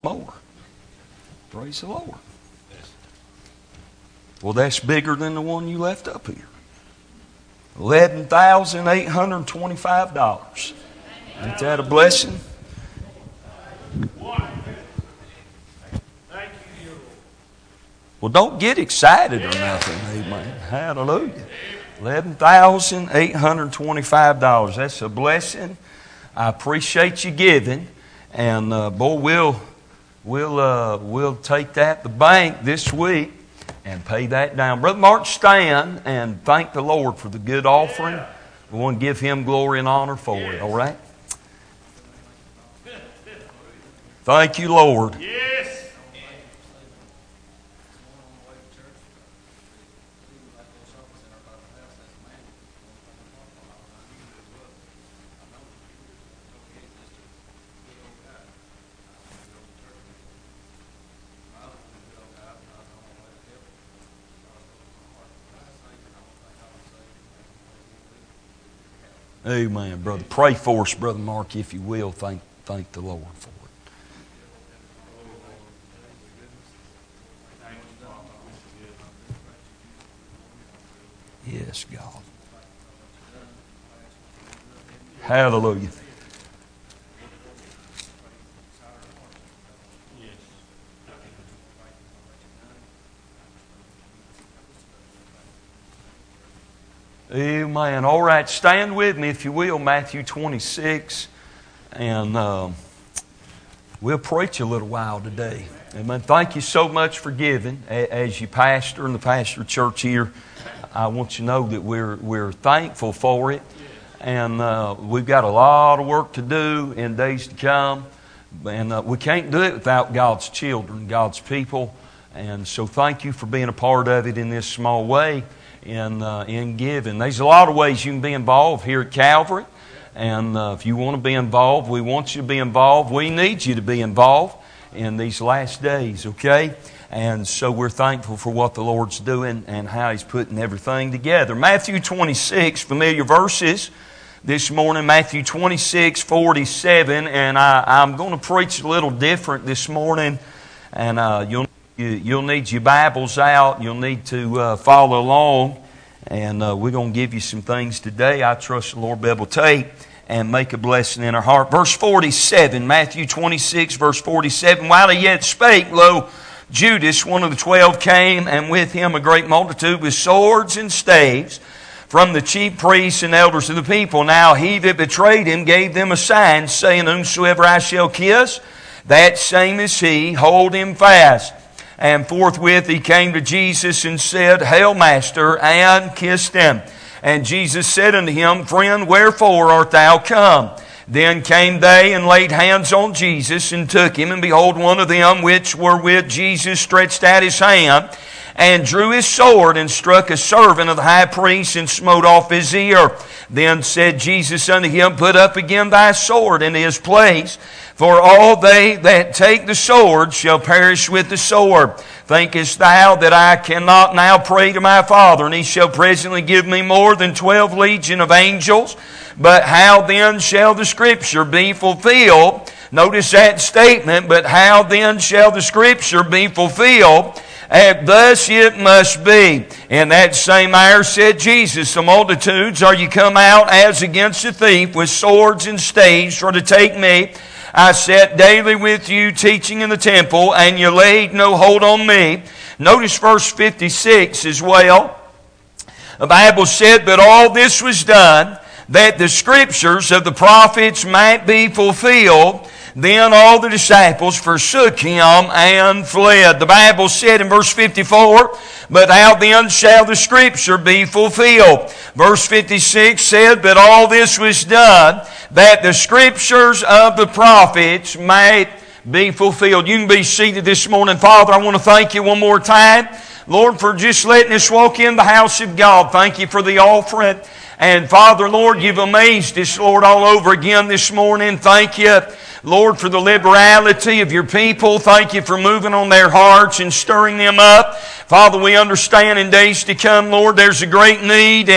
more. Praise the Lord. Well, that's bigger than the one you left up here. $11,825. Ain't that a blessing? Well, don't get excited or nothing. Amen. Hallelujah. $11,825. That's a blessing. I appreciate you giving. And boy, we'll take that to the bank this week and pay that down. Brother Mark, stand and thank the Lord for the good offering. We want to give Him glory and honor for it, all right? Thank you, Lord. Yes. Amen, brother. Pray for us, Brother Mark, if you will. Thank the Lord for it. Yes, God. Hallelujah. Amen. All right, stand with me if you will, Matthew 26, and we'll preach a little while today. Amen. Thank you so much for giving. As you pastor in the pastor church here, I want you to know that we're thankful for it, and we've got a lot of work to do in days to come, and we can't do it without God's children, God's people, and so thank you for being a part of it in this small way. In giving. There's a lot of ways you can be involved here at Calvary. And if you want to be involved, we want you to be involved. We need you to be involved in these last days, okay? And so we're thankful for what the Lord's doing and how He's putting everything together. Matthew 26, familiar verses this morning. Matthew 26, 47. And I'm going to preach a little different this morning. And You'll need your Bibles out. You'll need to follow along. And we're going to give you some things today. I trust the Lord will be able to take and make a blessing in our heart. Verse 47, Matthew 26, verse 47. While he yet spake, lo, Judas, one of the 12, came, and with him a great multitude with swords and staves from the chief priests and elders of the people. Now he that betrayed him gave them a sign, saying, Whomsoever I shall kiss, that same is he, hold him fast. And forthwith he came to Jesus and said, Hail, Master, and kissed him. And Jesus said unto him, Friend, wherefore art thou come? Then came they and laid hands on Jesus and took him. And behold, one of them which were with Jesus stretched out his hand and drew his sword and struck a servant of the high priest and smote off his ear. Then said Jesus unto him, Put up again thy sword into his place. For all they that take the sword shall perish with the sword. Thinkest thou that I cannot now pray to my Father, and He shall presently give me more than 12 legion of angels? But how then shall the Scripture be fulfilled? Notice that statement, but how then shall the Scripture be fulfilled? And thus it must be. In that same hour said Jesus, The multitudes are you come out as against a thief with swords and staves for to take me. I sat daily with you teaching in the temple, and you laid no hold on me. Notice verse 56 as well. The Bible said, But all this was done, that the Scriptures of the prophets might be fulfilled. Then all the disciples forsook him and fled. The Bible said in verse 54, But how then shall the Scripture be fulfilled? Verse 56 said, But all this was done, that the Scriptures of the prophets might be fulfilled. You can be seated this morning. Father, I want to thank you one more time, Lord, for just letting us walk in the house of God. Thank you for the offering. And Father, Lord, you've amazed us, Lord, all over again this morning. Thank you, Lord, for the liberality of your people. Thank you for moving on their hearts and stirring them up. Father, we understand in days to come, Lord, there's a great need.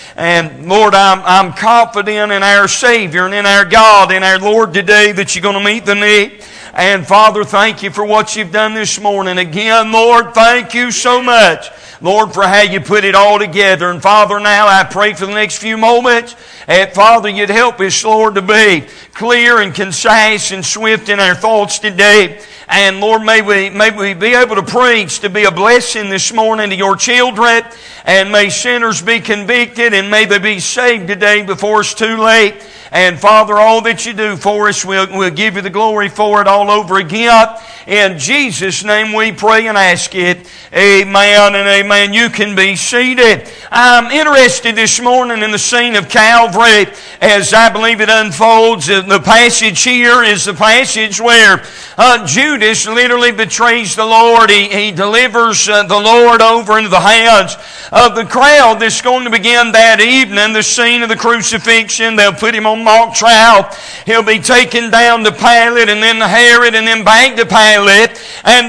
And Lord, I'm confident in our Savior and in our God and our Lord today that you're going to meet the need. And Father, thank you for what you've done this morning. Again, Lord, thank you so much, Lord, for how you put it all together. And Father, now I pray for the next few moments, and Father, you'd help us, Lord, to be clear and concise and swift in our thoughts today. And Lord, may we be able to preach to be a blessing this morning to your children. And may sinners be convicted, and may they be saved today before it's too late. And Father, all that you do for us, we'll give you the glory for it all over again. In Jesus' name we pray and ask it. Amen and amen. You can be seated. I'm interested this morning in the scene of Calvary as I believe it unfolds. The passage here is the passage where Judas literally betrays the Lord. He delivers the Lord over into the hands of the crowd that's going to begin that evening, the scene of the crucifixion. They'll put him on mock trial. He'll be taken down to Pilate, and then to Herod, and then back to Pilate. And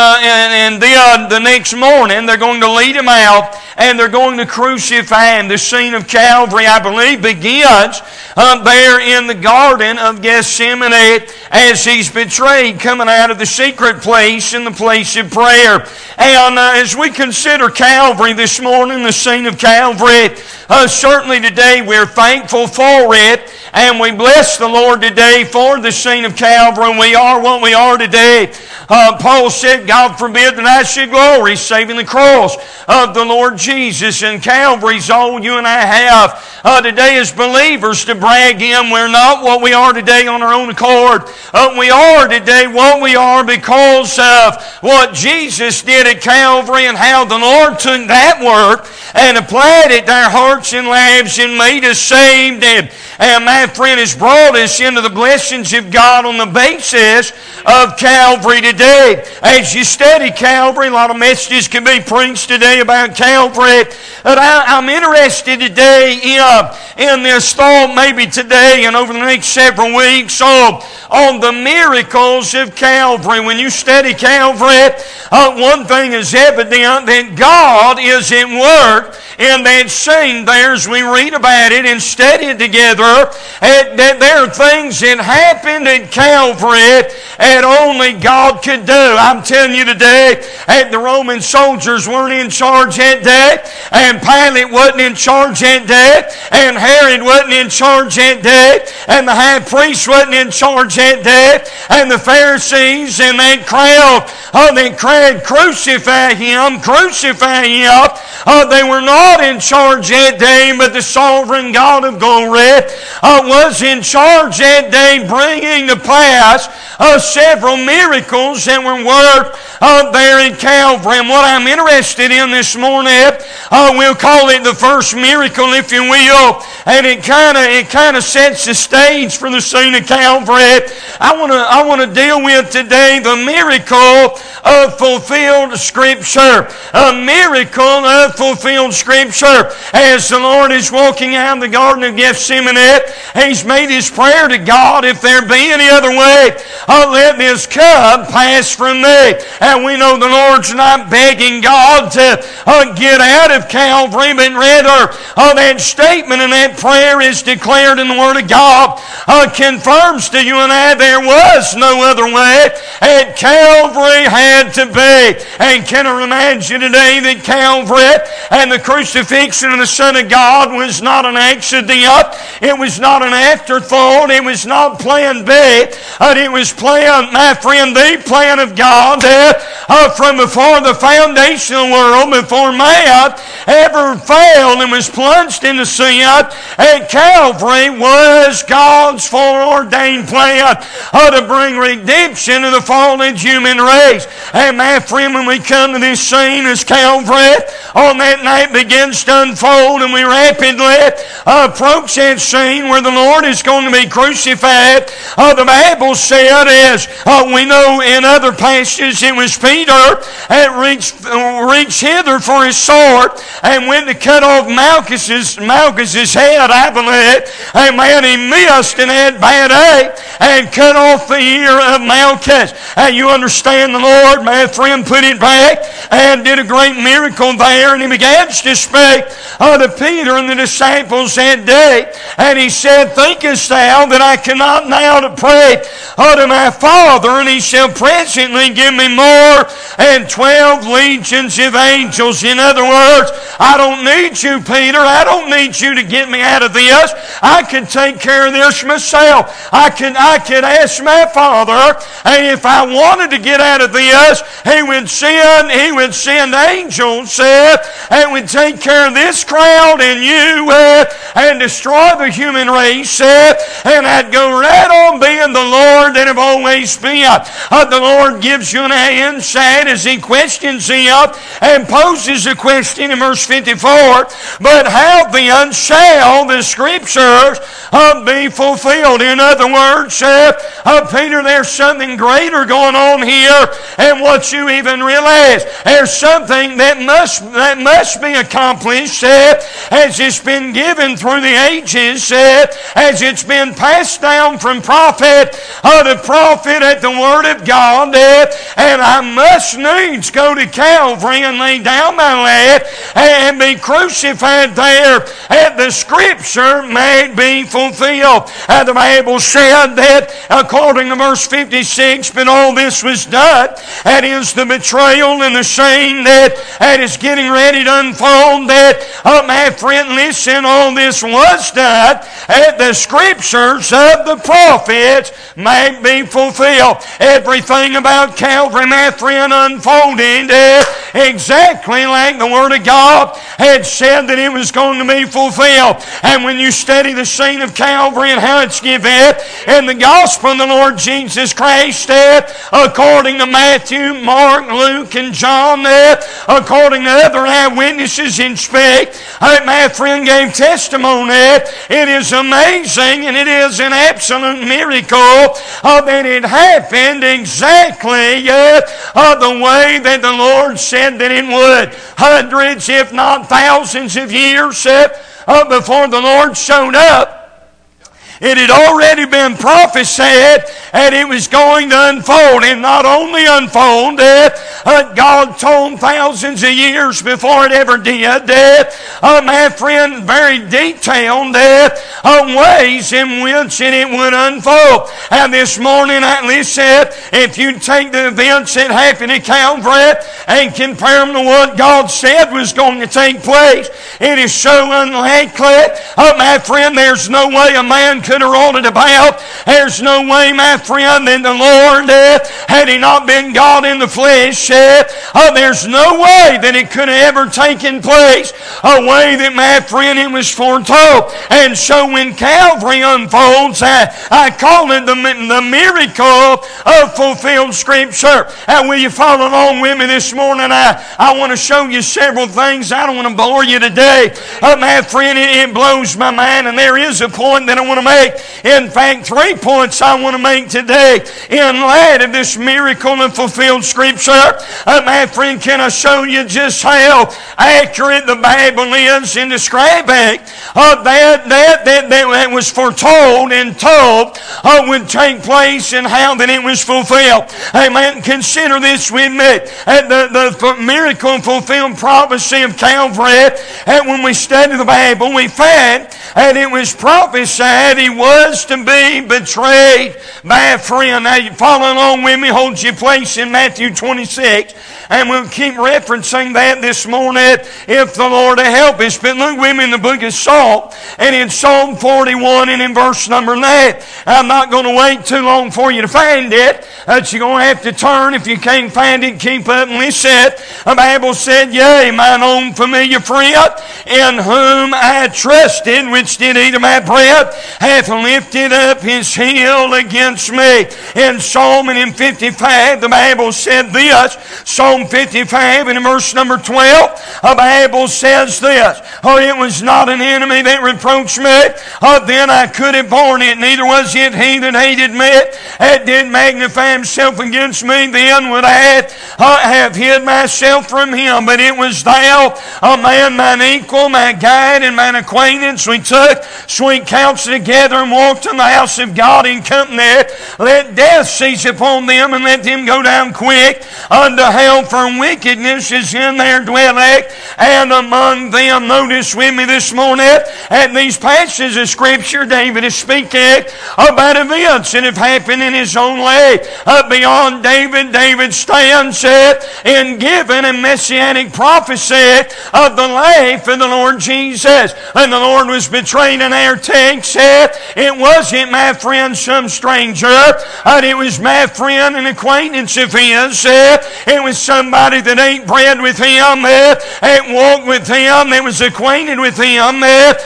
then the next morning they're going to lead him out, and they're going to crucify him. The scene of Calvary, I believe, begins there in the Garden of Gethsemane as he's betrayed, coming out of the secret place in the place of prayer. And as we consider Calvary this morning, the scene of Calvary, certainly today we're thankful for it, and we bless the Lord today for the scene of Calvary, and we are what we are today. Paul said, God forbid that I should glory, saving the cross of the Lord Jesus. And Calvary's all you and I have today as believers to brag in. We're not what we are today on our own accord. We are today what we are because of what Jesus did at Calvary, and how the Lord took that work and applied it to our hearts and lives and made us saved. And my friend has brought us into the blessings of God on the basis of Calvary today. As you study Calvary, a lot of messages can be preached today about Calvary. But I'm interested today in this thought, maybe today and over the next several weeks, on the miracles of Calvary. When you study Calvary, one thing is evident, that God is at work in that scene there as we read about it and study it together. That there are things that happened at Calvary that only God could do. I'm telling you today, the Roman soldiers weren't in charge that day, and Pilate wasn't in charge that day, and Herod wasn't in charge that day, and the high priest wasn't in charge that day, and the Pharisees and that crowd that cried, crucify him, crucify him. They were not in charge that day, but the sovereign God of glory was in charge that day, bringing to pass several miracles that were worked there in Calvary. And what I'm interested in this morning, we'll call it the first miracle, if you will, and it kind of sets the stage for the scene of Calvary. I want to deal with today the miracle of fulfilled Scripture. A miracle of fulfilled Scripture. As the Lord is walking out of the Garden of Gethsemane, He's made His prayer to God, if there be any other way, let this cup pass from me. And we know the Lord's not begging God to get out of Calvary, but rather that statement and that prayer is declared in the Word of God, confirms to you and I there was no other way, and Calvary had to be. And can I remind you today that Calvary and the crucifixion of the Son of God was not an accident. It was not an afterthought. It was not plan B. It was plan, my friend, the plan of God from before the foundation of the world, before man ever failed and was plunged into sin. And Calvary was God's foreordained plan to bring redemption to the fallen human race. And my friend, when we come to this scene as Calvary on that night begins to unfold, and we rapidly approach that scene where the Lord is going to be crucified, the Bible said, as we know in other passages, it was Peter Peter had reached hither for his sword and went to cut off Malchus's head, I believe. Amen. He missed and had bad ache and cut off the ear of Malchus. And you understand, the Lord, my friend, put it back and did a great miracle there. And he began to speak to Peter and the disciples that day. And he said, thinkest thou that I cannot now to pray unto my Father, and he shall presently give me more than 12 legions of angels? In other words, I don't need you, Peter. I don't need you to get me out of this. I can take care of this myself. I could ask my Father, and if I wanted to get out of this, He would send angels and would take care of this crowd and you and destroy the human race, and I'd go right on being the Lord that have always been. The Lord gives you an insight as He questions him and poses a question in verse 54. But how then shall the Scriptures be fulfilled? In other words, Peter, there's something greater going on here and what you even realize. There's something that must be accomplished as it's been given through the ages, as it's been passed down from prophet to prophet at the Word of God, and I must needs go to Calvary and lay down my life and be crucified there, and the Scripture may be fulfilled. And the Bible said that according to verse 56, but all this was done, that is the betrayal and the shame that is getting ready to unfold, that, my friend, listen, all this was done, and the Scriptures of the prophets may be fulfilled. Everything about Calvary, my friend, unfolded exactly like the Word of God had said that it was going to be fulfilled. And when you study the scene of Calvary and how it's given in the gospel of the Lord Jesus Christ, according to Matthew, Mark, Luke, and John, according to other eyewitnesses in speak, my friend gave testimony. It is amazing and it is an absolute miracle that it happened exactly the way that the Lord said that it would. Hundreds, if not thousands of years before the Lord showed up, it had already been prophesied and it was going to unfold. And not only unfold, God told thousands of years before it ever did, my friend, very detailed ways in which it would unfold. And this morning, listen, if you take the events that happened at Calvary and compare them to what God said was going to take place, it is so unlikely. My friend, there's no way a man could have wrought it about. There's no way, my friend, that the Lord, had He not been God in the flesh, there's no way that it could have ever taken place a way that, my friend, it was foretold. And so when Calvary unfolds, I call it the miracle of fulfilled Scripture. And will you follow along with me this morning? I want to show you several things. I don't want to bore you today. My friend, it blows my mind, and there is a point that I want to make. In fact, 3 points I want to make today in light of this miracle of fulfilled Scripture. My friend, can I show you just how accurate the Bible is in describing that was foretold and told would take place and how that it was fulfilled. Amen. Consider this with me. The miracle and fulfilled prophecy of Calvary, and when we study the Bible, we find that it was prophesied He was to be betrayed by a friend. Now, you follow along with me. Hold your place in Matthew 26. And we'll keep referencing that this morning if the Lord will help us. But look with me in the book of Psalm. And in Psalm 41 and in verse number 9. I'm not going to wait too long for you to find it. But you're going to have to turn. If you can't find it, keep up and listen. The Bible said, yea, mine own familiar friend, in whom I trusted, which did eat of my bread, hath lifted up his heel against me. In Psalm and in 55, the Bible said this, this. Psalm 55 and in verse number 12, the Bible says this, "Oh, it was not an enemy that reproached me, then I could have borne it, neither was it he that hated me. It did magnify himself against me, then would I have hid myself from him. But it was thou, a man, mine equal, my guide, and mine acquaintance. We took sweet counsel together and walked in the house of God in company. Let death seize upon them, and let them go down quick unto hell, for wickedness is in their dwelling, and among them." Notice with me this morning, at these passages of Scripture, David is speaking about events that have happened in his own life. Beyond David, David stands in giving a messianic prophecy of the life of the Lord Jesus. And the Lord was betrayed in our text. It wasn't, my friend, some stranger. It was my friend and acquaintance of his. It was somebody that ate bread with him, and walked with him, that was acquainted with him,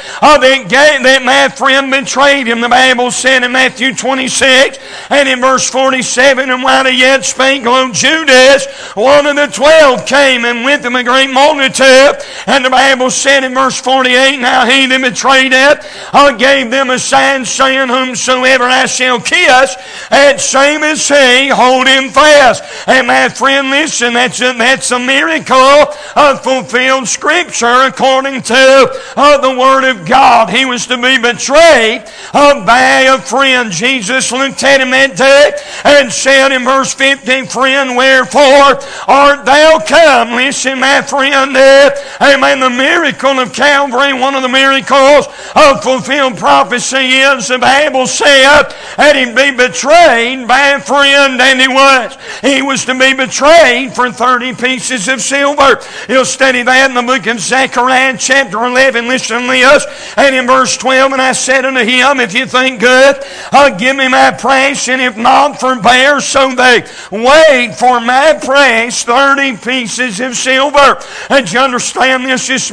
that my friend betrayed him. The Bible said in Matthew 26 and in verse 47, "And while he yet spake, lo, Judas, one of the 12, came, and with him a great multitude." And the Bible said in verse 48, "Now he that betrayed it gave them a sign, saying, Whomsoever I shall kiss, that same as he, hold him fast." And my friend, listen, that's a miracle of fulfilled Scripture according to the Word of God. He was to be betrayed by a friend. Jesus looked at him that day and said in verse 15, "Friend, wherefore art thou come?" Listen, my friend, amen, the miracle of Calvary, one of the miracles of fulfilled prophecy is, the Bible said, that he'd be betrayed by a friend, and he was. He was to be betrayed for 30 pieces of silver. You'll study that in the book of Zechariah, chapter 11. Listen to this. And in verse 12, "And I said unto him, If you think good, give me my price, and if not, forbear." So they weighed for my price 30 pieces of silver. And you understand this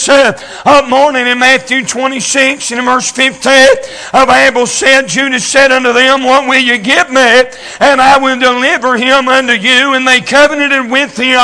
morning in Matthew 26 and in verse 15, the Bible said, "Judas said unto them, What will you give me? And I will deliver him unto you." And they covenanted with him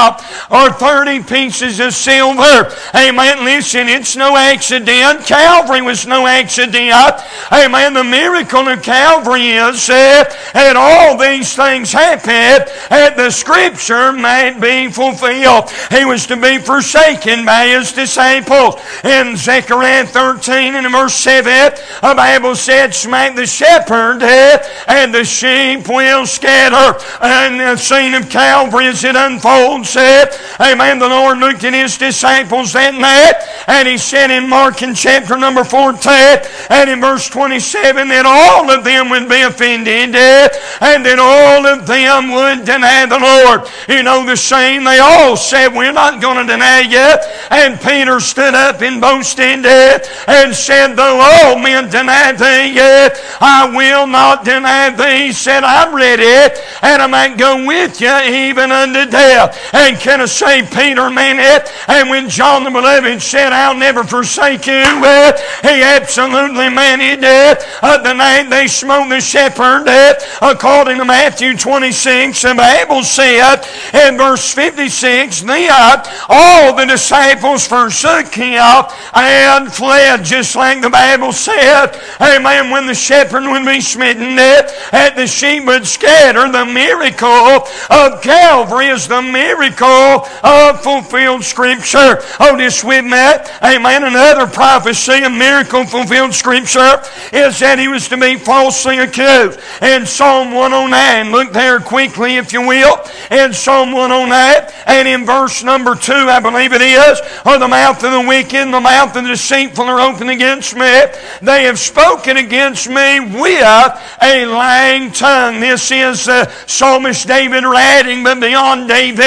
30 pieces of silver. Amen. Listen, it's no accident. Calvary was no accident. Amen. The miracle of Calvary is that all these things happened that the Scripture might be fulfilled. He was to be forsaken by his disciples. In Zechariah 13 and verse 7, the Bible said, "Smite the shepherd, and the sheep will scatter." And the scene of Calvary as it unfolds, amen, the Lord looked at his disciples that night, and he said in Mark in chapter number 14 and in verse 27 that all of them would be offended, and that all of them would deny the Lord. You know the saying, they all said, "We're not going to deny you." And Peter stood up and boasted and said, "Though all men deny thee, I will not deny thee." He said, "I'm ready, and I might go with you even unto death." And can I say, Peter meant it? And when John the Beloved said, "I'll never forsake you," he absolutely meant it. The night they smote the shepherd, according to Matthew 26, the Bible said in verse 56, "Then all the disciples forsook him and fled," just like the Bible said. Amen. When the shepherd would be smitten, and the sheep would scatter. The miracle of Calvary is the miracle of fulfilled Scripture. Oh, just with me. Amen. Another prophecy, a miracle fulfilled Scripture, is that he was to be falsely accused. In Psalm 109, look there quickly if you will. In Psalm 109 and in verse number 2, I believe it is, "Or the mouth of the wicked and the mouth of the deceitful are open against me. They have spoken against me with a lying tongue." This is the psalmist David writing, but beyond David,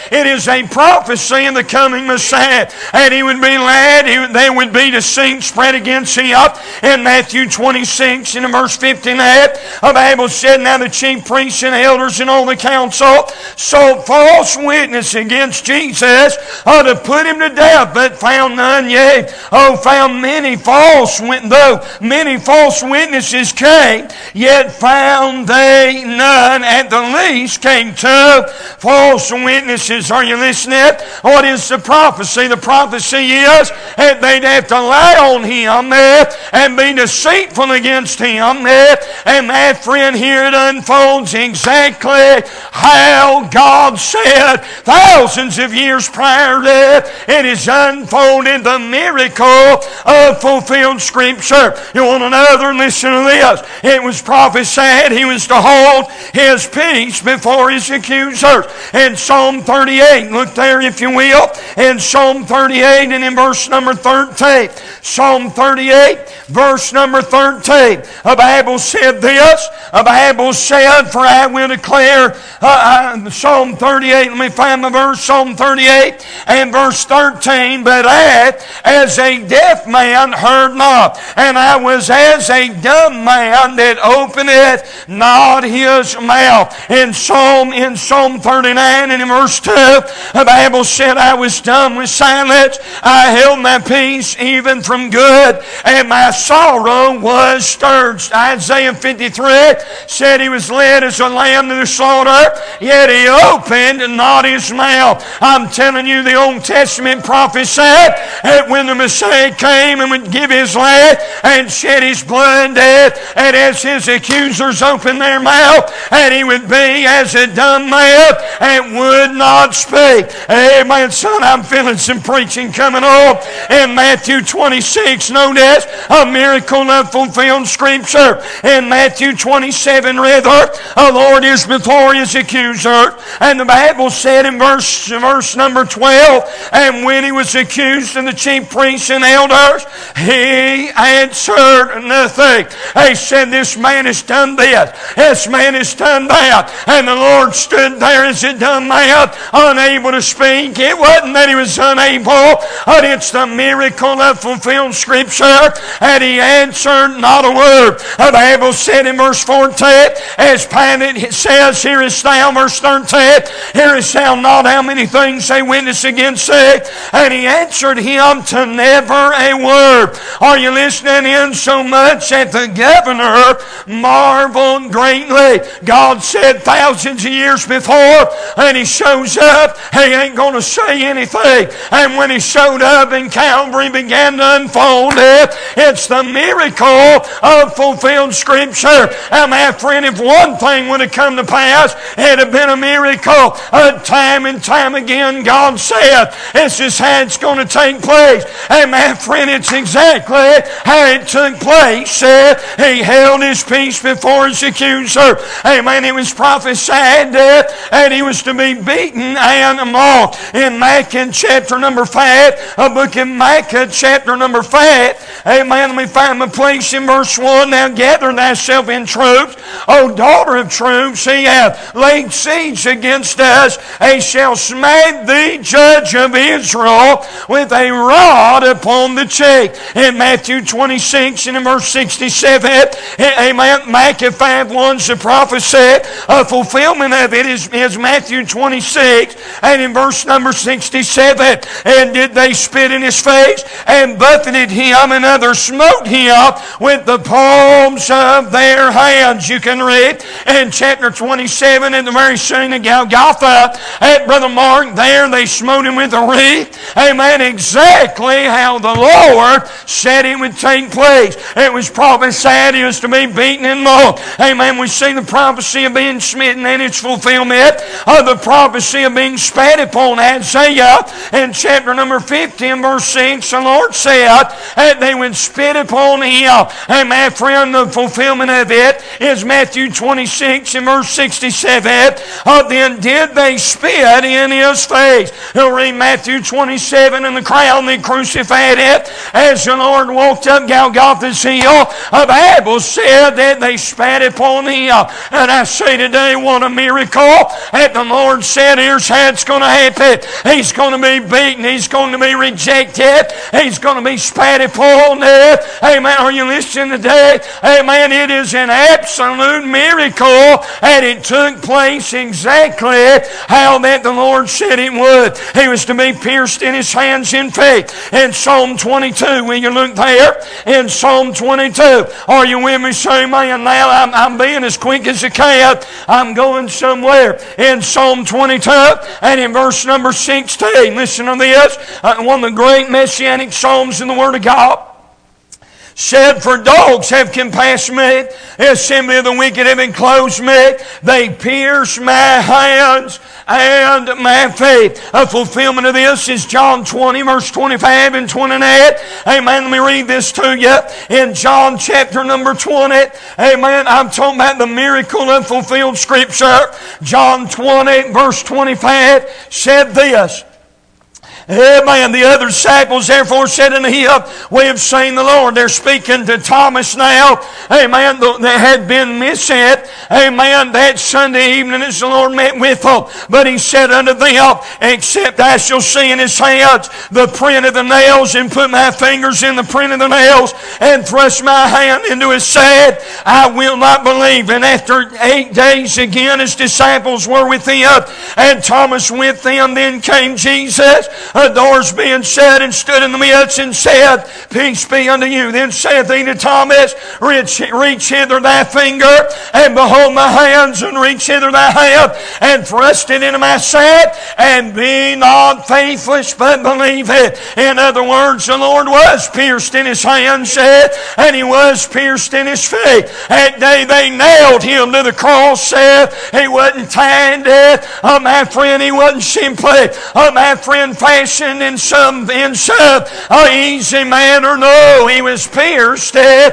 It is a prophecy of the coming Messiah. And He would be led, there would be deceit spread against Him. In Matthew 26 and in verse 59, the Bible said, Now the chief priests and elders and all the council sought false witness against Jesus to put Him to death, but found none. Yea, found many false, though many false witnesses came, yet found they none. At the least came two false witnesses. Are you listening? What is the prophecy? The prophecy is that they'd have to lie on Him and be deceitful against Him. And my friend, here it unfolds exactly how God said thousands of years prior to it is unfolded, the miracle of fulfilled Scripture. You want another? Listen to this. It was prophesied He was to hold His peace before His accusers. In Psalm 38, look there if you will, in Psalm 38 and in verse number 13. Psalm 38, verse number 13. The Bible said this. The Bible said, For I will declare, Psalm 38, let me find my verse, Psalm 38 and verse 13. But I, as a deaf man, heard not, and I was as a dumb man that openeth not his mouth. In Psalm 39 and in verse 2, the Bible said, I was dumb with silence. I held my peace even from good, and my sorrow was stirred. Isaiah 53 said He was led as a lamb to the slaughter, yet He opened not His mouth. I'm telling you, the Old Testament prophesied that when the Messiah came and would give His life and shed His blood, and as His accusers opened their mouth, and He would be as a dumb man and would not speak. Amen, son, I'm feeling some preaching coming on. In Matthew 26, notice a miracle of fulfilled Scripture. In Matthew 27, rather, the Lord is before His accuser. And the Bible said in verse number 12, And when He was accused of the chief priests and elders, He answered nothing. They said, This man has done this. This man has done that. And the Lord stood there as a dumb man, unable to speak. It wasn't that He was unable, but it's the miracle of fulfilled Scripture. And He answered not a word. The Bible said in verse 14, as Pilate says, Hearest thou, verse 13, Hearest thou not how many things they witness against thee? And He answered him to never a word. Are you listening in? So much that the governor marveled greatly. God said thousands of years before, and He shows up, He ain't going to say anything. And when He showed up and Calvary began to unfold it's the miracle of fulfilled Scripture. And my friend, if one thing would have come to pass, it had been a miracle. Time and time again, God said, this is how it's going to take place. And my friend, it's exactly how it took place. He held His peace before His accuser. Amen. It was prophesied that He was to be beaten and mocked. In Micah chapter number 5, a book of Micah chapter number 5, amen, let me find my place in verse 1. Now gather thyself in troops, O daughter of troops, He hath laid siege against us. He shall smite thee, judge of Israel, with a rod upon the cheek. In Matthew 26 and in verse 67, amen, Micah 5:1's the prophecy. A fulfillment of it is Matthew 26 and in verse number 67. And did they spit in His face and buffeted Him, and others smote Him with the palms of their hands. You can read in chapter 27 in the very scene of Golgotha at Brother Mark. There they smote Him with a wreath. Amen. Exactly how the Lord said it would take place. It was prophesied He was to be beaten and mocked. Amen. We see the prophecy of being smitten and its fulfillment of the prophecy of being spat upon. Isaiah in chapter number 50 and verse 6, the Lord said that they would spit upon Him. And my friend, the fulfillment of it is Matthew 26 and verse 67. Then did they spit in His face. You'll read Matthew 27, and the crowd they crucified it as the Lord walked up Golgotha's hill. The Bible said that they spat upon Him. And I say today, what a miracle that the Lord said, here here's how it's going to happen. He's going to be beaten. He's going to be rejected. He's going to be spat upon. Amen. Are you listening today? Amen. It is an absolute miracle, and it took place exactly how that the Lord said it would. He was to be pierced in His hands in faith. In Psalm 22, will you look there? In Psalm 22. Are you with me? Say, man, now I'm being as quick as a cat. I'm going somewhere. In Psalm 22 and in verse number 16. Listen to this. One of the great messianic psalms in the Word of God. Said, for dogs have compassed me, the assembly of the wicked have enclosed me. They pierce my hands and my feet. A fulfillment of this is John 20, verse 25 and 28. Amen. Let me read this to you. In John chapter number 20. Amen. I'm talking about the miracle of fulfilled Scripture. John 20, verse 25 said this. Amen. The other disciples therefore said unto him, we have seen the Lord. They're speaking to Thomas now. Amen. They had been missing. Amen. That Sunday evening as the Lord met with them. But He said unto them, except I shall see in His hands the print of the nails, and put my fingers in the print of the nails, and thrust my hand into His side, I will not believe. And after 8 days again His disciples were with Him, and Thomas with them. Then came Jesus, the doors being shut, and stood in the midst, and said, peace be unto you. Then saith He to Thomas, reach hither thy finger, and behold my hands, and reach hither thy hand, and thrust it into my side, and be not faithless, but believe it. In other words, the Lord was pierced in His hands, and He was pierced in His feet. That day they nailed Him to the cross. He wasn't tied, my friend. He wasn't simply, my friend, fashioned in some easy manner. No, He was pierced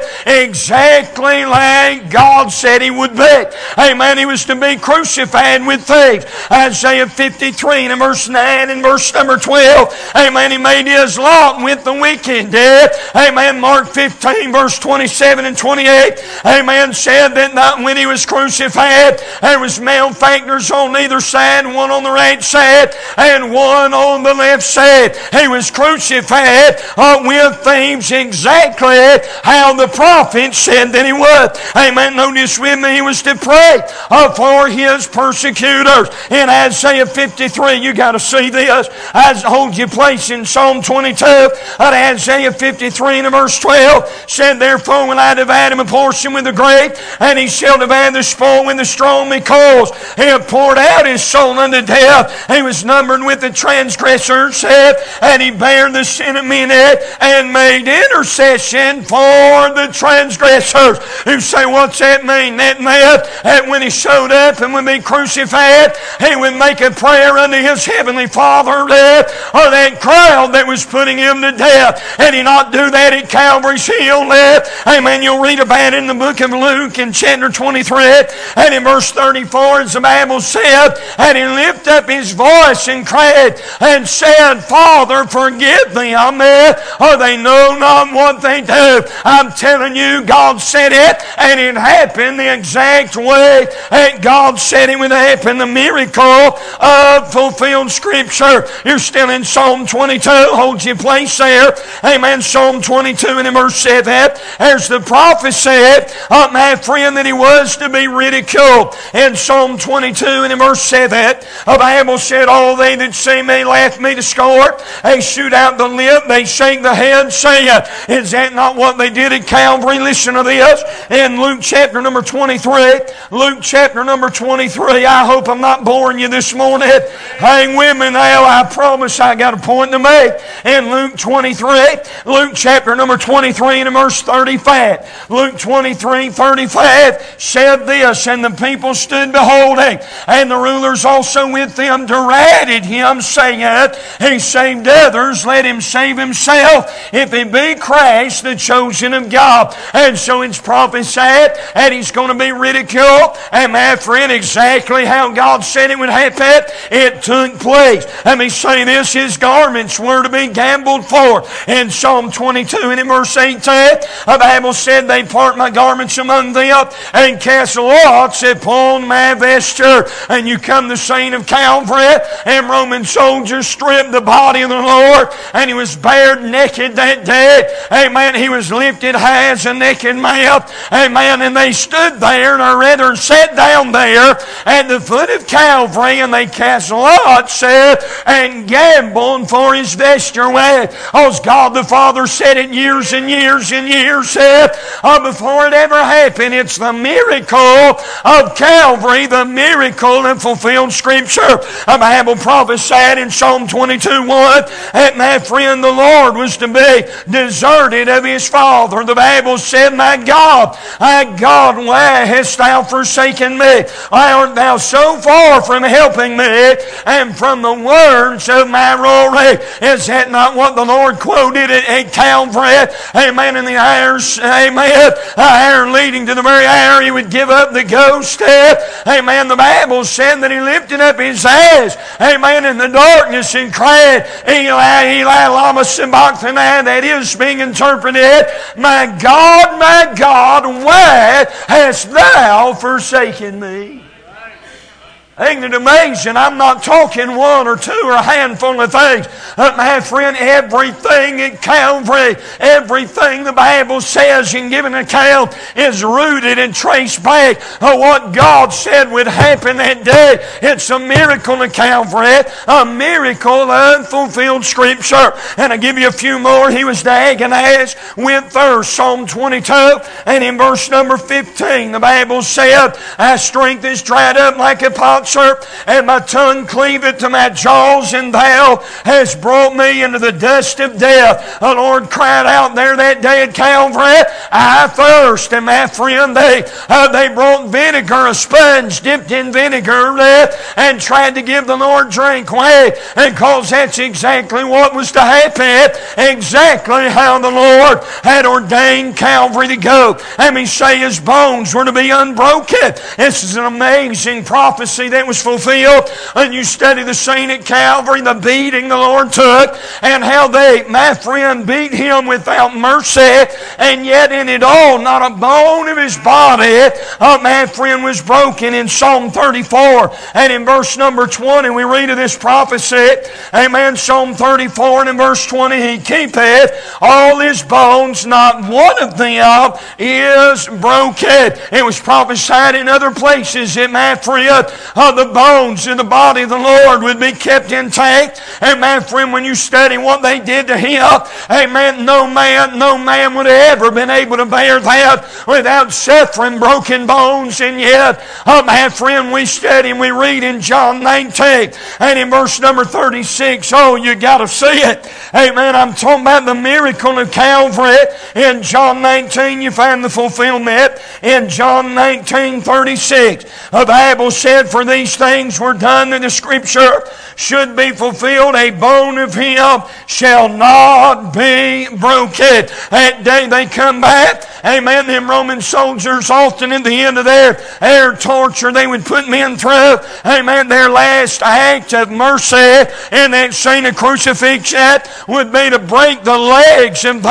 exactly like God said He would be. Amen. He was to be crucified with thieves. Isaiah 53 and verse 9 and verse number 12. Amen. He made His lot with the wicked. Amen. Mark 15 verse 27 and 28. Amen. Said that when He was crucified, there was malefactors on either side, one on the right side and one on the left side. He was crucified with thieves, exactly how the prophet said that He would. Amen. Notice with me, He was to pray for His persecutors. In Isaiah 53, you got to see this. I hold your place in Psalm 22. Isaiah 53 and verse 12 said, therefore will I divide him a portion with the great, and he shall divide the spoil with the strong, because he hath poured out his soul unto death. He was numbered with the transgressors, and he bare the sin of many, and made intercession for the transgressors. You say, what's that mean? That meant that when He showed up and would be crucified, He would make a prayer unto His heavenly Father, or that crowd that was putting Him to death. And He not do that at Calvary's Hill. Amen. You'll read about it in the book of Luke in chapter 23 and in verse 34, as the Bible said, and He lifted up His voice and cried and said, Father, forgive them, or they know not what they do. I'm telling you, God said it, and it happened the exact way that God said it would happen. The miracle of fulfilled Scripture. You're still in Psalm 22. Hold your place there. Amen. Psalm 22 and in verse 7. There's the prophet said, my friend, that he was to be ridiculed. In Psalm 22 and in verse 7, the Bible said, all they that see me laugh me to scorn. They shoot out the lip, they shake the head, saying, is that not what they did at Calvary? Listen to this. In Luke chapter number 23. Luke chapter number 23. I hope I'm not boring you this morning. Hang with me now. I promise I got a point to make. In Luke 23. Luke chapter number 23 and verse 35. Luke 23, 35 said this, and the people stood beholding, and the rulers also with them derided Him, saying, He saved others, let Him save Himself, if He be Christ, the chosen of God. And so it's prophesied that He's going to be ridicule. And my friend, exactly how God said it would happen, it took place. Let me say this, His garments were to be gambled for. In Psalm 22 and in verse 18, the Bible said, they part my garments among them and cast lots upon my vesture. And you come to Saint of Calvary, and Roman soldiers stripped the body of the Lord, and He was bared naked that day. Amen. He was lifted high as a naked man. Amen. And they stood there, or rather sat down there at the foot of Calvary, and they cast lots and gambled for His vesture. As God the Father said it years and years and years before it ever happened. It's the miracle of Calvary, the miracle that fulfilled Scripture. The Bible prophesied in Psalm 22:1 that my friend the Lord was to be deserted of His Father. The Bible said, my God, why hast Thou forsaken me? Why art Thou so far from helping me and from the words of my roaring? Is that not what the Lord quoted at Calvary? Amen. In the hours, amen, hour leading to the very hour He would give up the ghost. Amen. The Bible said that He lifted up His eyes, amen, in the darkness and cried, Eli, Eli, lama sabachthani. That is being interpreted, my God, why hast Thou forsaken me? Ain't it amazing? I'm not talking one or two or a handful of things. My friend, everything at Calvary, everything the Bible says in giving account is rooted and traced back of what God said would happen that day. It's a miracle at Calvary, a miracle of fulfilled Scripture. And I give you a few more. He was to agonize with thirst. Psalm 22 and in verse number 15, the Bible said, Thy strength is dried up like a potsherd, and my tongue cleaveth to my jaws, and Thou hast brought me into the dust of death. The Lord cried out there that day at Calvary, I thirst. And my friend, they brought vinegar, a sponge dipped in vinegar, and tried to give the Lord drink. Why? Because that's exactly what was to happen, exactly how the Lord had ordained Calvary to go. Let me say, His bones were to be unbroken. This is an amazing prophecy that was fulfilled. And you study the scene at Calvary, the beating the Lord took, and how they, my friend, beat Him without mercy, and yet in it all, not a bone of His body, my friend, was broken. In Psalm 34 and in verse number 20, we read of this prophecy. Amen. Psalm 34 and in verse 20, He keepeth all His bones, not one of them is broken. It was prophesied in other places that, my friend, the bones in the body of the Lord would be kept intact. Amen. Friend, when you study what they did to Him, amen, no man would have ever been able to bear that without suffering broken bones. And yet, my friend, we study and we read in John 19 and in verse number 36. Oh, you got to see it. Amen. I'm talking about the miracle of Calvary. In John 19, you find the fulfillment. In John 19:36, the Bible said, for these things were done that the Scripture should be fulfilled. A bone of Him shall not be broken. That day they come back. Amen. Them Roman soldiers, often at the end of their torture, they would put men through, amen, their last act of mercy in that scene of crucifixion would be to break the legs of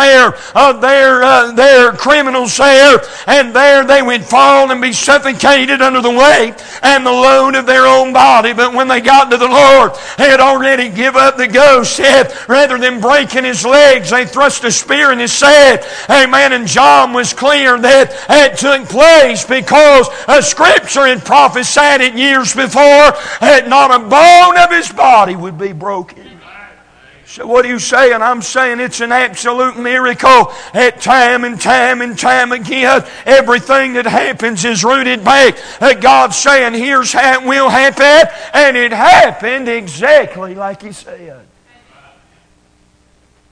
their criminals there, and there they would fall and be suffocated under the weight and the load of their own body. But when they got to the Lord, He had already give up the ghost. Rather than breaking His legs, they thrust a spear in His side. Amen. And John was clear that it took place because a Scripture had prophesied it years before that not a bone of His body would be broken. So what are you saying? I'm saying it's an absolute miracle. At time and time and time again, everything that happens is rooted back at God saying, here's how it will happen. And it happened exactly like He said.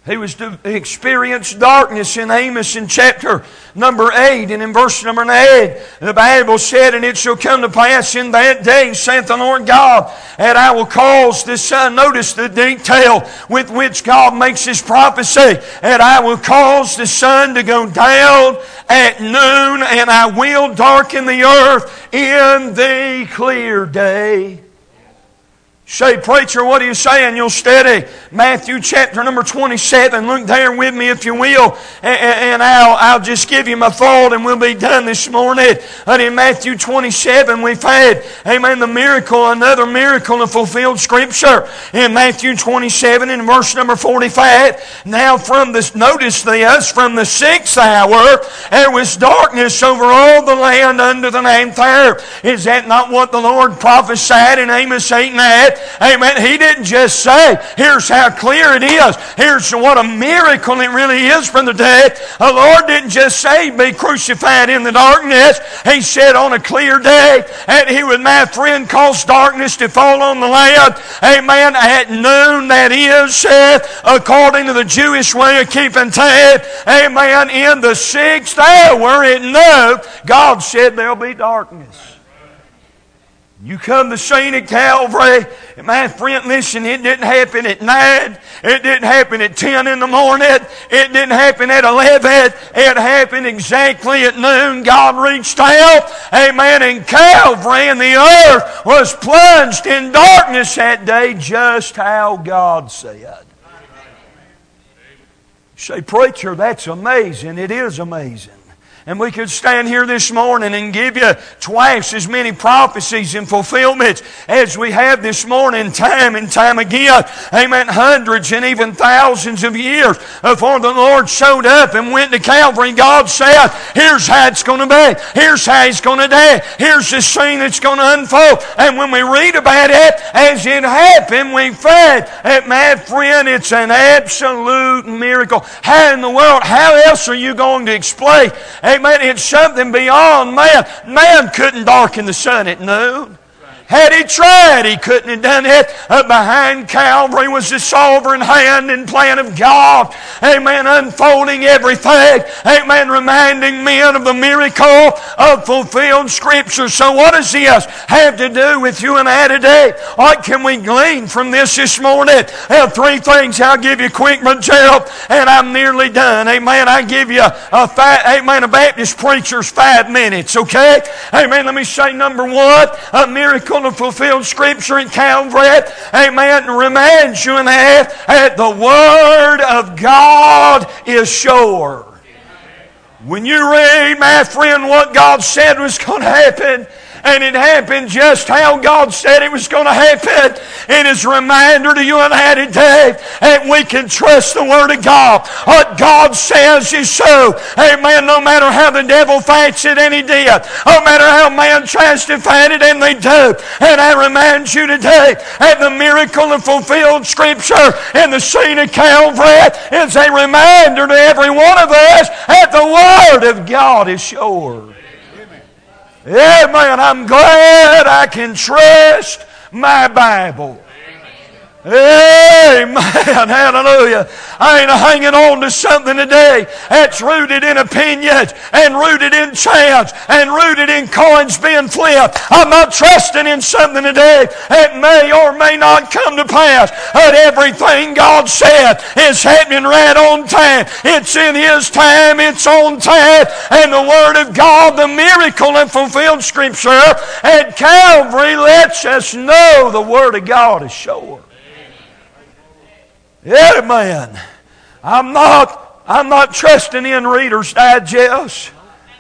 He was to experience darkness in Amos in chapter number 8 and in verse number 8. The Bible said, "And it shall come to pass in that day, saith the Lord God, and I will cause the sun," notice the detail with which God makes His prophecy, "and I will cause the sun to go down at noon, and I will darken the earth in the clear day." Say, "Preacher, what are you saying?" You'll study Matthew chapter number 27. Look there with me if you will. And I'll just give you my thought and we'll be done this morning. And in Matthew 27 we've had, amen, the miracle, another miracle of fulfilled Scripture. In Matthew 27 in verse number 45. "Now notice this, from the 6th hour there was darkness over all the land under the 9th hour." Is that not what the Lord prophesied in Amos 8:9? Amen. He didn't just say, here's how clear it is. Here's what a miracle it really is from the dead. The Lord didn't just say, be crucified in the darkness. He said on a clear day, and He would, my friend, cause darkness to fall on the land. Amen. At noon, that is, according to the Jewish way of keeping time. Amen. In the 6th hour at noon, God said there'll be darkness. You come to St. at Calvary, and my friend, listen, it didn't happen at 9. It didn't happen at 10 in the morning. It didn't happen at 11. It happened exactly at noon. God reached out, amen, and Calvary, and the earth was plunged in darkness that day, just how God said. Say, "Preacher, that's amazing." It is amazing. And we could stand here this morning and give you twice as many prophecies and fulfillments as we have this morning, time and time again. Amen. Hundreds and even thousands of years before the Lord showed up and went to Calvary. God said, here's how it's going to be. Here's how He's going to do. Here's the scene that's going to unfold. And when we read about it as it happened, we find that, my friend, it's an absolute miracle. How in the world, how else are you going to explain? Amen. It's something beyond man. Man couldn't darken the sun at noon. Had he tried, he couldn't have done it. Behind Calvary was the sovereign hand and plan of God. Amen. Unfolding everything. Amen. Reminding men of the miracle of fulfilled Scripture. So what does this have to do with you and I today? What can we glean from this morning? 3 things I'll give you quick, but Gerald, and I'm nearly done. Amen. I give you a Baptist preacher's 5 minutes. Okay? Amen. Let me say number 1, a miracle of fulfilled Scripture in Calvary. Amen. Reminds you and I that the Word of God is sure. When you read, my friend, what God said was going to happen, and it happened just how God said it was going to happen, it is a reminder to you and I today that we can trust the Word of God. What God says is so. Amen. No matter how the devil fights it, and he did. No matter how man tries to fight it, and they do. And I remind you today that the miracle of fulfilled Scripture in the scene of Calvary is a reminder to every one of us that the Word of God is sure. Amen. I'm glad I can trust my Bible. Amen. Hallelujah. I ain't hanging on to something today that's rooted in opinions and rooted in chance and rooted in coins being flipped. I'm not trusting in something today that may or may not come to pass. But everything God said is happening right on time. It's in His time. It's on time. And the Word of God, the miracle and fulfilled Scripture at Calvary lets us know the Word of God is sure. Amen. I'm not trusting in Reader's Digest.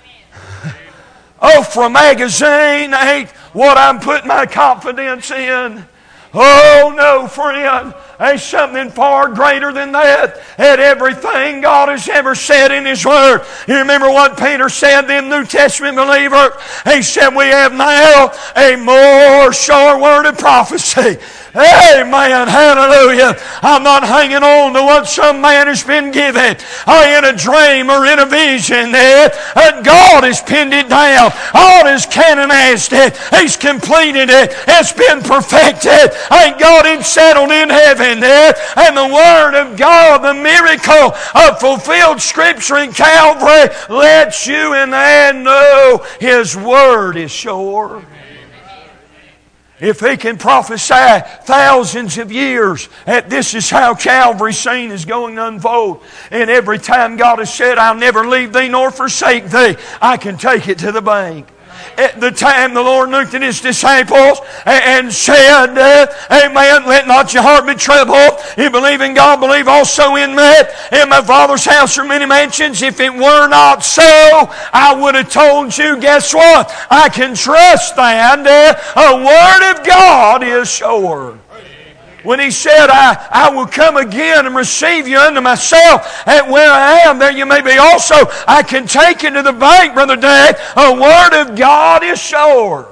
Oprah magazine ain't what I'm putting my confidence in. Oh no, friend. There's something far greater than that. That everything God has ever said in His Word. You remember what Peter said, the New Testament believer? He said, we have now a more sure word of prophecy. Amen. Hallelujah. I'm not hanging on to what some man has been given in a dream or in a vision. God has pinned it down. God has canonized it. He's completed it. It's been perfected. Ain't God is settled in heaven. And the Word of God, the miracle of fulfilled Scripture in Calvary, lets you and I know His Word is sure. If He can prophesy thousands of years that this is how Calvary's scene is going to unfold, and every time God has said, I'll never leave thee nor forsake thee, I can take it to the bank. At the time the Lord looked at His disciples and said, Amen, let not your heart be troubled. You believe in God, believe also in me. In my Father's house are many mansions. If it were not so, I would have told you, guess what? I can trust that a word of God is sure. When He said, I will come again and receive you unto myself, and where I am, there you may be also. I can take it to the bank, Brother Dad. A word of God is sure.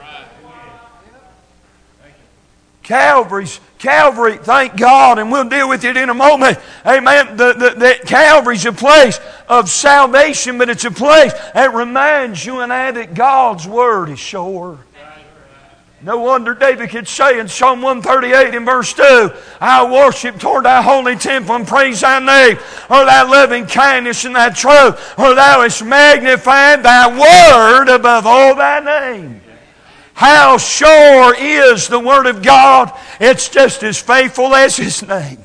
Calvary, thank God, and we'll deal with it in a moment. Amen. Calvary's a place of salvation, but it's a place that reminds you and I that God's Word is sure. No wonder David could say in Psalm 138 in verse 2, I worship toward thy holy temple and praise thy name, or thy loving kindness and thy truth, or thou hast magnified thy word above all thy name. How sure is the Word of God? It's just as faithful as His name.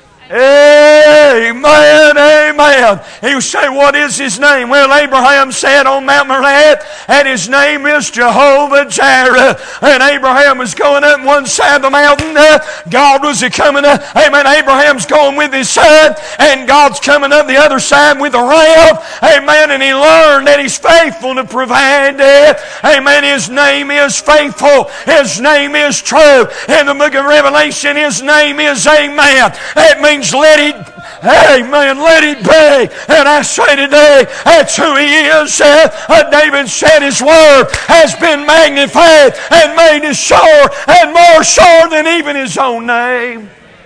Amen, amen. He would say, what is His name? Well, Abraham said on Mount Moriah, and His name is Jehovah Jireh. And Abraham was going up one side of the mountain. God was coming up. Amen. Abraham's going with his son, and God's coming up the other side with a ram. Amen. And he learned that He's faithful to provide. Amen. His name is faithful. His name is true. In the book of Revelation, His name is Amen. It means let it, amen, let it be. And I say today, that's who He is. David said His word has been magnified and made as sure and more sure than even His own name.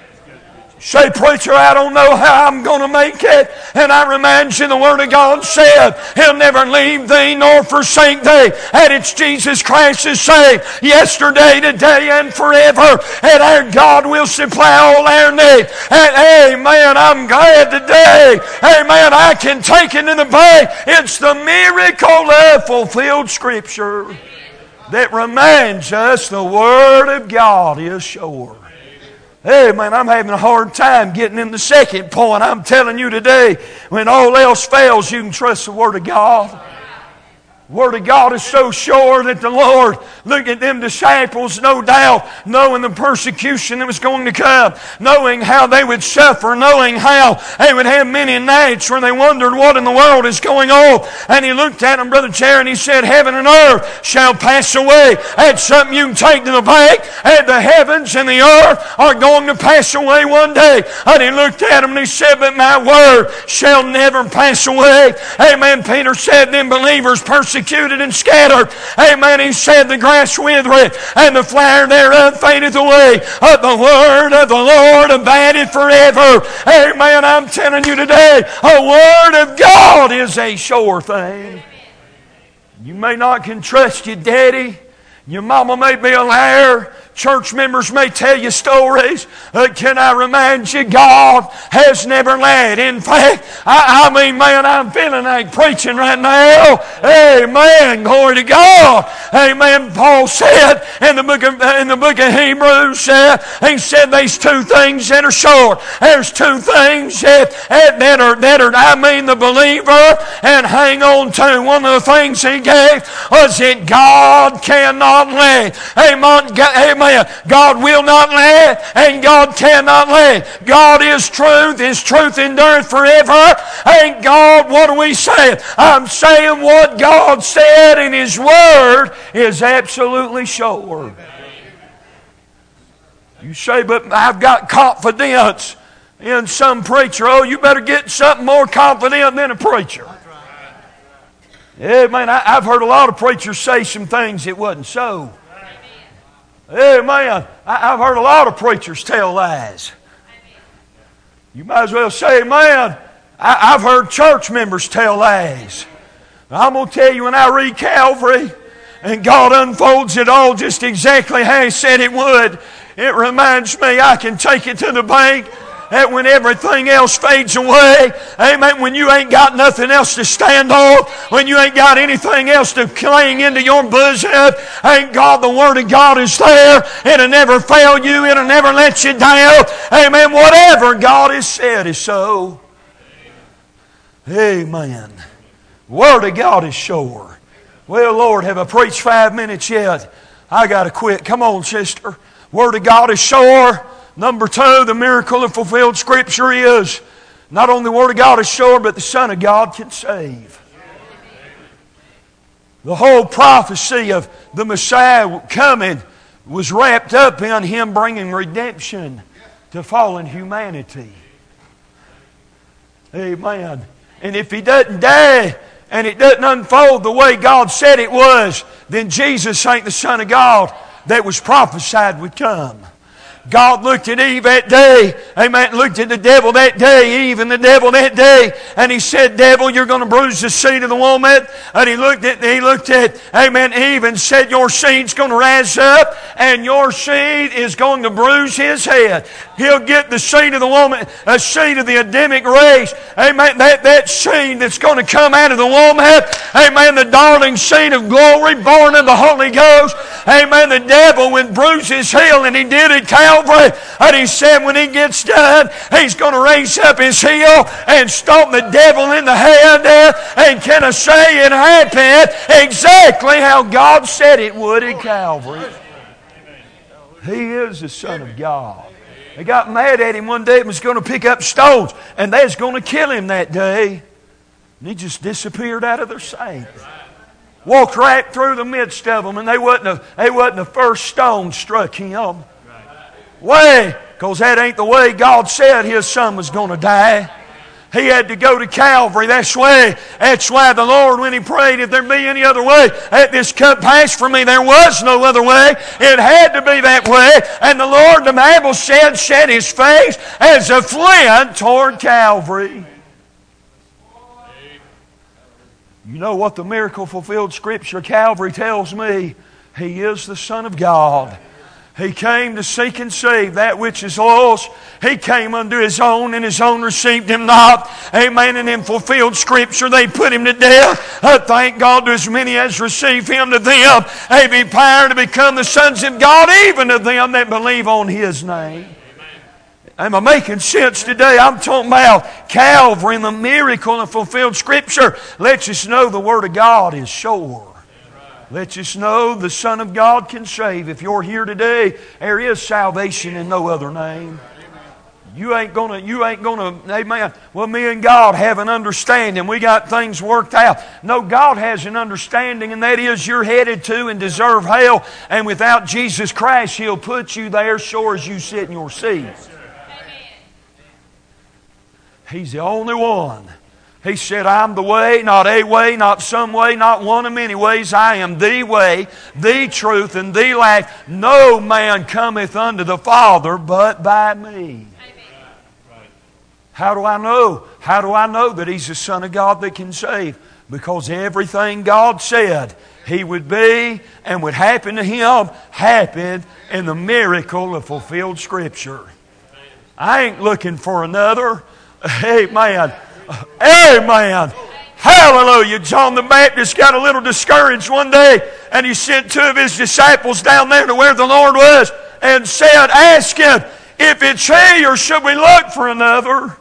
Say, preacher, I don't know how I'm going to make it. And I remind you, the Word of God said, He'll never leave thee nor forsake thee. And it's Jesus Christ the same yesterday, today, and forever. And our God will supply all our need. And amen, I'm glad today. Amen, I can take it to the bank. It's the miracle of fulfilled Scripture that reminds us the Word of God is sure. Hey, man, I'm having a hard time getting in the second point. I'm telling you today, when all else fails, you can trust the Word of God. The Word of God is so sure that the Lord looked at them disciples, no doubt, knowing the persecution that was going to come, knowing how they would suffer, knowing how they would have many nights where they wondered what in the world is going on. And He looked at them, Brother Jerry, and He said, heaven and earth shall pass away. That's something you can take to the bank. And the heavens and the earth are going to pass away one day. And He looked at them and He said, but my word shall never pass away. Amen. Peter said, them believers persecuted and scattered. Amen. He said, the grass withereth and the flower thereof fadeth away, but the word of the Lord abideth forever. Amen. I'm telling you today, a word of God is a sure thing. You may not can trust your daddy. Your mama may be a liar. Church members may tell you stories. Can I remind you, God has never lied. In fact, I mean, man, I'm feeling like preaching right now. Amen. Glory to God. Amen. Paul said in the book of Hebrews, he said there's two things that are sure. There's two things that are, I mean, the believer and hang on to. One of the things he gave was that God cannot lie. Amen. God will not lie, and God cannot lie. God is truth. His truth endureth forever. And God, what are we saying? I'm saying what God said in His Word is absolutely sure. You say, but I've got confidence in some preacher. Oh, you better get something more confident than a preacher. Yeah, man, I've heard a lot of preachers say some things that wasn't so. Amen. I've heard a lot of preachers tell lies. You might as well say amen. I've heard church members tell lies. I'm going to tell you, when I read Calvary and God unfolds it all just exactly how He said it would, it reminds me I can take it to the bank. That when everything else fades away, amen, when you ain't got nothing else to stand on, when you ain't got anything else to cling into your bosom, ain't God, the Word of God is there. It'll never fail you. It'll never let you down. Amen. Whatever God has said is so. Amen. The Word of God is sure. Well, Lord, have I preached 5 minutes yet? I got to quit. Come on, sister. Word of God is sure. Number 2, the miracle of fulfilled Scripture is not only the Word of God is sure, but the Son of God can save. The whole prophecy of the Messiah coming was wrapped up in Him bringing redemption to fallen humanity. Amen. And if He doesn't die and it doesn't unfold the way God said it was, then Jesus ain't the Son of God that was prophesied would come. God looked at Eve that day, amen, looked at the devil that day, Eve and the devil that day, and He said, devil, you're going to bruise the seed of the woman. And He looked at, amen, Eve and said, your seed's going to rise up and your seed is going to bruise his head. He'll get the seed of the woman, a seed of the Adamic race, amen, that seed that's going to come out of the woman, amen, the darling seed of glory, born of the Holy Ghost, amen, the devil would bruise his heel, and he did it, and He said when He gets done, He's going to raise up His heel and stomp the devil in the head. And can I say it happened exactly how God said it would at Calvary? He is the Son of God. They got mad at Him one day and was going to pick up stones, and they was going to kill Him that day. And He just disappeared out of their sight. Walked right through the midst of them, and they wasn't the first stone struck Him. Why? Because that ain't the way God said His Son was going to die. He had to go to Calvary. That's why the Lord, when He prayed, if there be any other way, let this cup pass from me. There was no other way. It had to be that way. And the Lord, the Bible said, set His face as a flint toward Calvary. You know what the miracle fulfilled Scripture Calvary tells me? He is the Son of God. He came to seek and save that which is lost. He came unto His own, and His own received Him not. Amen. And in fulfilled Scripture, they put Him to death. Thank God, to as many as receive Him, to them have He power to become the sons of God, even to them that believe on His name. Am I making sense today? I'm talking about Calvary, and the miracle of fulfilled Scripture lets us know the Word of God is sure. Lets us know the Son of God can save. If you're here today, there is salvation in no other name. You ain't gonna, amen. Well, me and God have an understanding. We got things worked out. No, God has an understanding, and that is you're headed to and deserve hell. And without Jesus Christ, He'll put you there sure as you sit in your seat. He's the only one. He said, I'm the way, not some way, not one of many ways. I am the way, the truth, and the life. No man cometh unto the Father but by me. How do I know? How do I know that He's the Son of God that can save? Because everything God said He would be and would happen to Him happened in the miracle of fulfilled Scripture. I ain't looking for another. Amen. Amen. Hallelujah. John the Baptist got a little discouraged one day, and he sent 2 of his disciples down there to where the Lord was and said, ask Him if it's He, or should we look for another?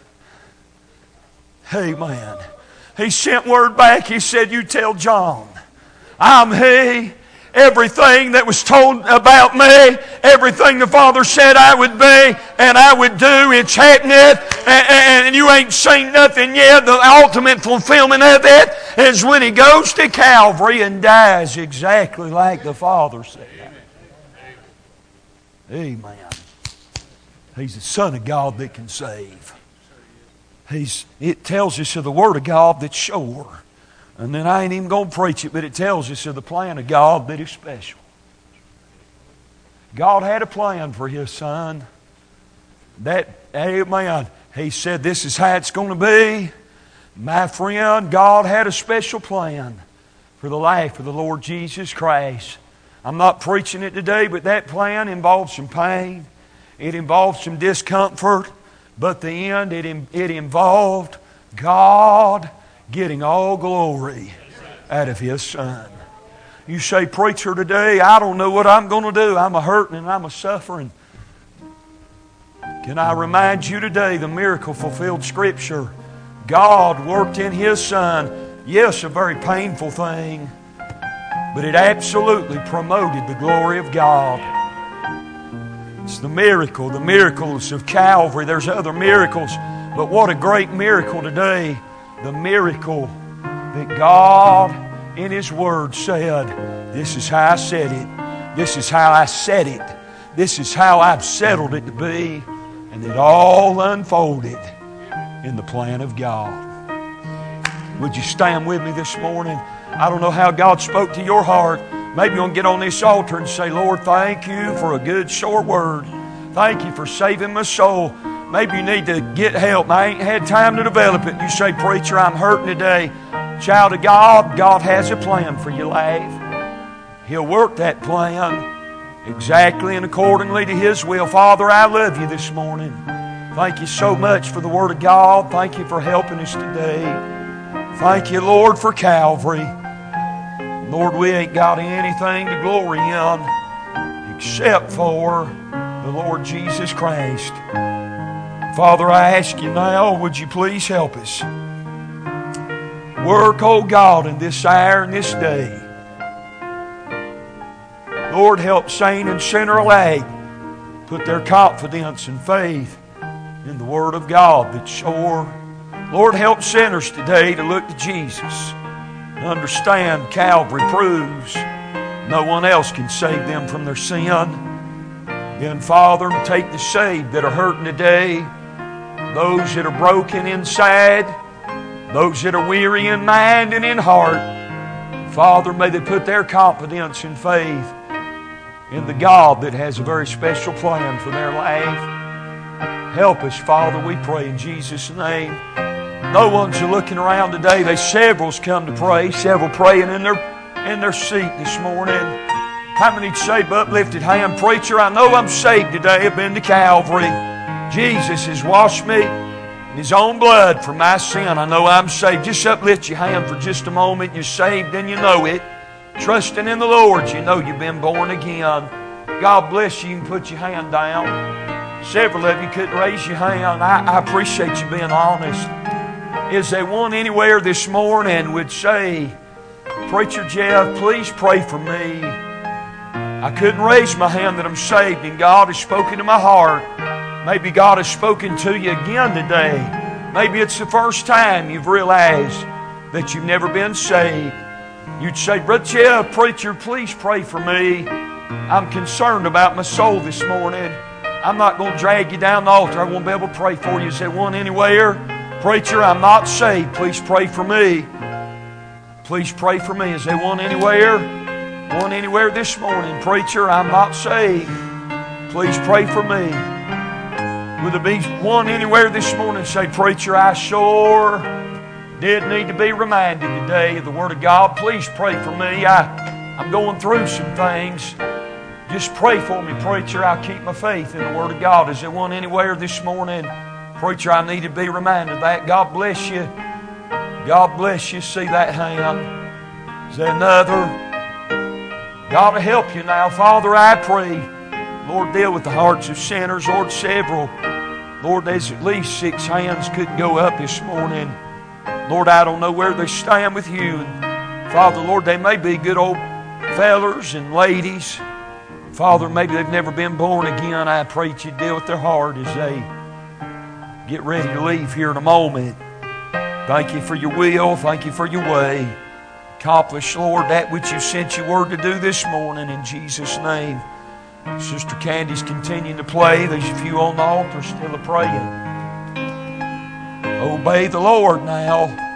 Amen. He sent word back. He said, you tell John, I'm He. Everything that was told about me, everything the Father said I would be and I would do, it's happening, and you ain't seen nothing yet. The ultimate fulfillment of it is when He goes to Calvary and dies exactly like the Father said. Amen. He's the Son of God that can save. It tells us of the Word of God that's sure. And then I ain't even going to preach it, but it tells us of the plan of God that is special. God had a plan for His Son. Amen. He said, this is how it's going to be. My friend, God had a special plan for the life of the Lord Jesus Christ. I'm not preaching it today, but that plan involves some pain. It involved some discomfort. But the end, it involved God getting all glory out of His Son. You say, preacher, today, I don't know what I'm going to do. I'm a hurting and I'm a suffering. Can I remind you today the miracle fulfilled Scripture? God worked in His Son. Yes, a very painful thing, but it absolutely promoted the glory of God. It's the miracles of Calvary. There's other miracles, but what a great miracle today. The miracle that God in His Word said, this is how I said it. This is how I said it. This is how I've settled it to be. And it all unfolded in the plan of God. Would you stand with me this morning? I don't know how God spoke to your heart. Maybe you'll get on this altar and say, Lord, thank You for a good short word. Thank You for saving my soul. Maybe you need to get help. I ain't had time to develop it. You say, preacher, I'm hurting today. Child of God, God has a plan for your life. He'll work that plan exactly and accordingly to His will. Father, I love You this morning. Thank You so much for the Word of God. Thank You for helping us today. Thank You, Lord, for Calvary. Lord, we ain't got anything to glory in except for the Lord Jesus Christ. Father, I ask You now, would You please help us? Work, oh God, in this hour and this day. Lord, help saint and sinner alike put their confidence and faith in the Word of God that's sure. Lord, help sinners today to look to Jesus and understand Calvary proves no one else can save them from their sin. Then, Father, take the saved that are hurting today, those that are broken inside, those that are weary in mind and in heart. Father, may they put their confidence and faith in the God that has a very special plan for their life. Help us, Father, we pray in Jesus' name. No one's looking around today. There's several's come to pray, several praying in their seat this morning. How many say, uplifted hand, preacher, I know I'm saved today. I've been to Calvary. Jesus has washed me in His own blood for my sin. I know I'm saved. Just uplift your hand for just a moment. You're saved and you know it. Trusting in the Lord, you know you've been born again. God bless you. You can put your hand down. Several of you couldn't raise your hand. I appreciate you being honest. Is there one anywhere this morning would say, Preacher Jeff, please pray for me. I couldn't raise my hand that I'm saved, and God has spoken to my heart. Maybe God has spoken to you again today. Maybe it's the first time you've realized that you've never been saved. You'd say, Brother Jeff, preacher, please pray for me. I'm concerned about my soul this morning. I'm not going to drag you down the altar. I won't be able to pray for you. Is there one anywhere? Preacher, I'm not saved. Please pray for me. Please pray for me. Is there one anywhere? One anywhere this morning? Preacher, I'm not saved. Please pray for me. Will there be one anywhere this morning say, Preacher, I sure did need to be reminded today of the Word of God. Please pray for me. I'm going through some things. Just pray for me, preacher. I'll keep my faith in the Word of God. Is there one anywhere this morning? Preacher, I need to be reminded of that. God bless you. God bless you. See that hand? Is there another? God will help you now. Father, I pray. Lord, deal with the hearts of sinners. Lord, several. Lord, there's at least 6 hands couldn't go up this morning. Lord, I don't know where they stand with you. Father, Lord, they may be good old fellers and ladies. Father, maybe they've never been born again. I pray that you deal with their heart as they get ready to leave here in a moment. Thank you for your will. Thank you for your way. Accomplish, Lord, that which you sent your word to do this morning in Jesus' name. Sister Candy's continuing to play. There's a few on the altar still a praying. Obey the Lord now.